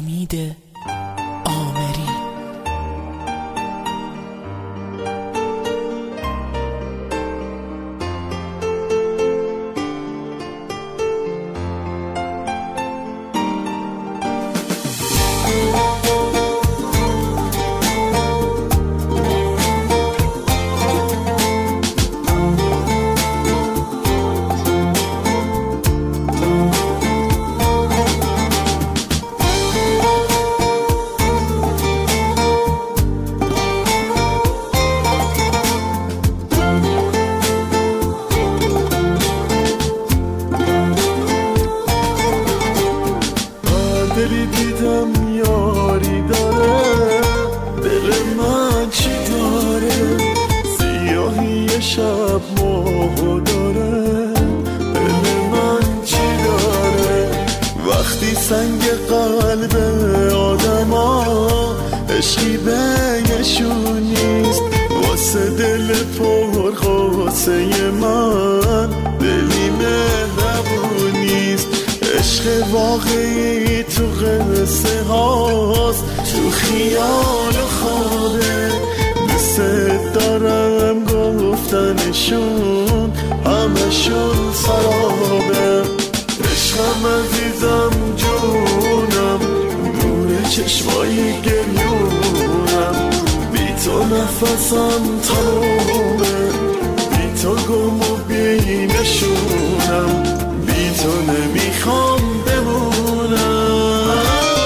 امید آمری. دلی دیدم یاری داره، دل من چی داره؟ سیاهی شب ماه داره، دل من چی داره؟ وقتی سنگ قلب آدم ها عشقی بینشون نیست، واسه دل پر قاسه من دلی مهربون نیست. عشق واقعی تو قصه هاست، تو خیال و خوابه، دوست دارم گفتنشون همشون سرابه. عشقم عزیزم جونم، نور چشمای گریونم، بی تو نفسم تمومه، بی تو گم و بی نشونم، بی تو نمیخوام بمونم.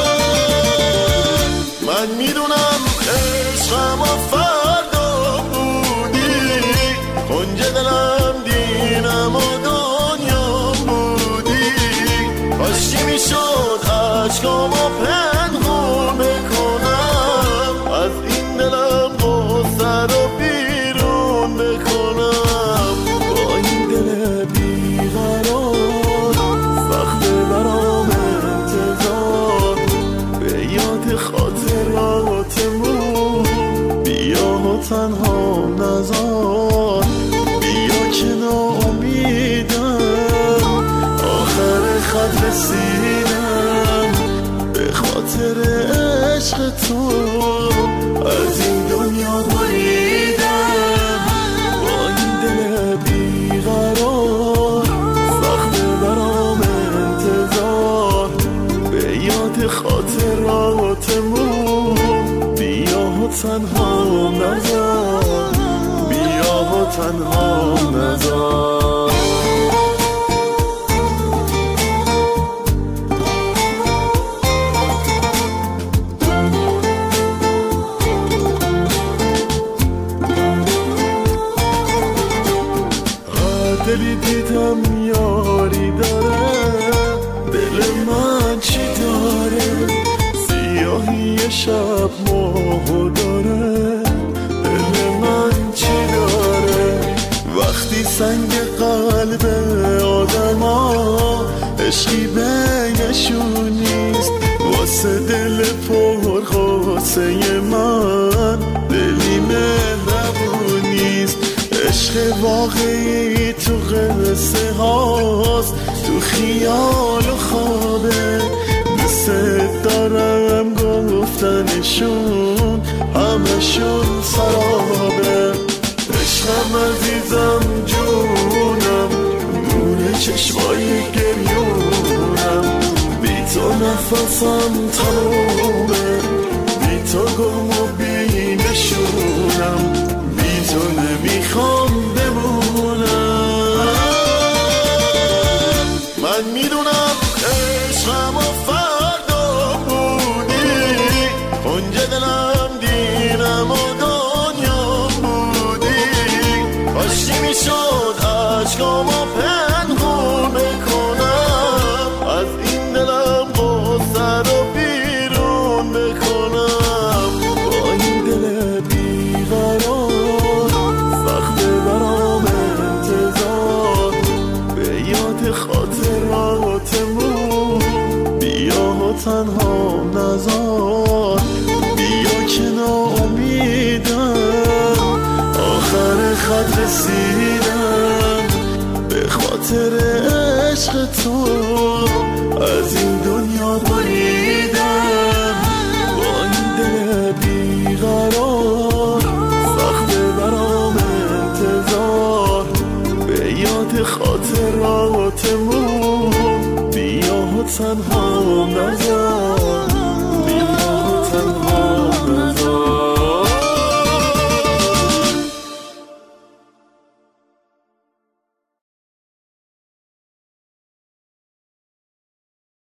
من میدونم عشقم و فردا بودی، کنج دلم دینم و دنیا بودی، کاشکی میشد عشقم و پنهون بکنم، از این دلم غصه رو بیرون بکنم. با این دل بیقرار سخته برام انتظار، به یاد خاطراتمون بیا و تنها نذار، بیا که ناامیدم، آخر خط رسیدم، به خاطر عشق تو از این دنیا بریدم. با این دل بیقرار سخته برام انتظار، به یاد خاطراتمون بیا و تنها نذار، بیا و تنها نذار. دلی دیدم یاری داره، دل من چی داره؟ سیاهی شب ماه داره، دل من چی داره؟ وقتی سنگ قلب آدم ها عشقی بینشون نیست، واسه دل پر قاسه من دلی مهربون نیست. عشق واقعی تو قصه هاست، تو خیال و خوابه، دوست دارم گفتنشون همشون سرابه. عشقم عزیزم جونم، نور چشمای گریونم، بی تو نفسم تمومه، بی تو گم و بی نشونم، بی تو نمیخوام بمونم. من میدونم عشقم و فردا بودی، کنج دلم دینم و دنیا بودی، کاشکی میشد عشقم و پنهون بکنم، از این دلم غصه رو بیرون بکنم. با این دل بیقرار سخته برام انتظار، به یاد خاطراتمون بیا و تنها نذار، بیا که ناامیدم، آخر خط رسیدم، به خاطر عشق تو از این دنیا بریدم. تنها نذار.